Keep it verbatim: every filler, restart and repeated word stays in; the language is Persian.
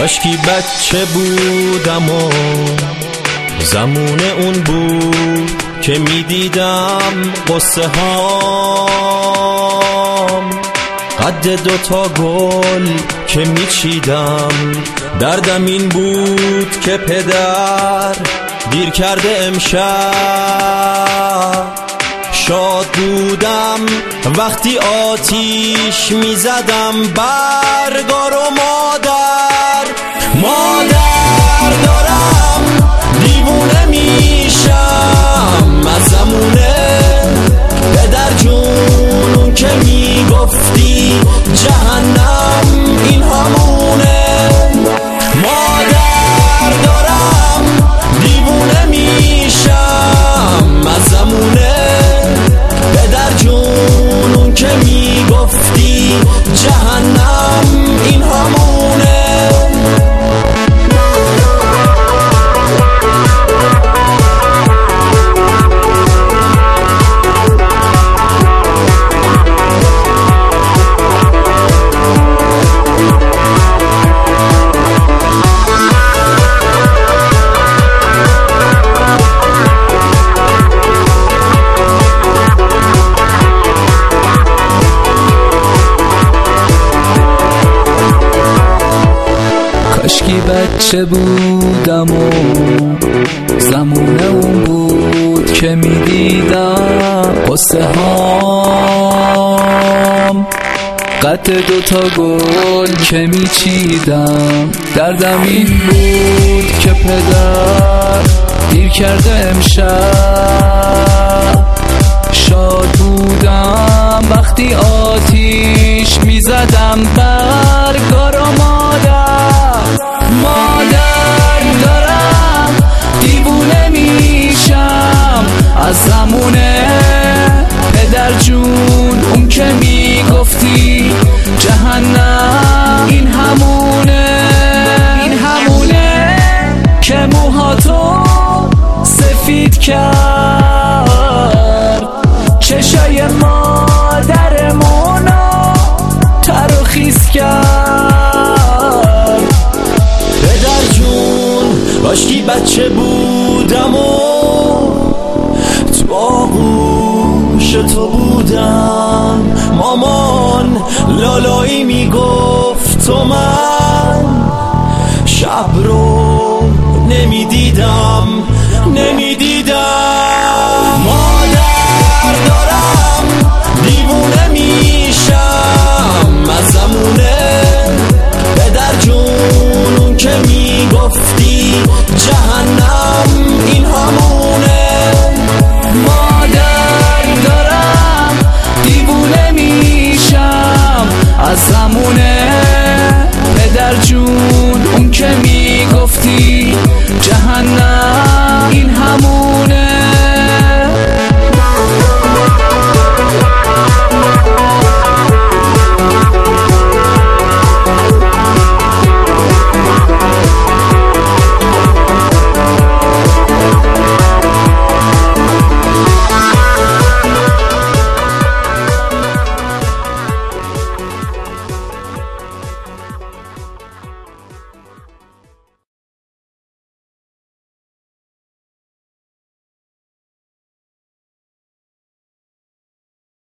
کاشکی بچه بودم و زمان اون بود که میدیدم قصه هام، قد دوتا گل که میچیدم. دردم این بود که پدر دیر کرده امشب. شاد بودم وقتی آتیش میزدم برگار و مادر مادر دارم دیوونه میشم از زمونه پدر جون اون که میگفتی جهنم این همونه. مادر دارم دیوونه میشم از زمونه پدر جون اون که میگفتی جهنم این همونه. کاشکی بچه بودم و زمونه اون بود که میدیدم قصه هام، قد دوتا گل که میچیدم. دردم این بود که پدر دیر کرده امشب. شاد بودم وقتی آتیش میزدم برگار و مادر مادر دارم دیوونه میشم از زمونه پدر جون اون که میگفتی جهنم این همونه. این همونه که موهاتو سفید کرد، چشای مادرمونو تر و خیس کرد. پدر جون کاشکی بچه بودم و تو آغوش تو بودم. مامان لالایی میگفت و من شب رو نمیدیدم نمیدیدم.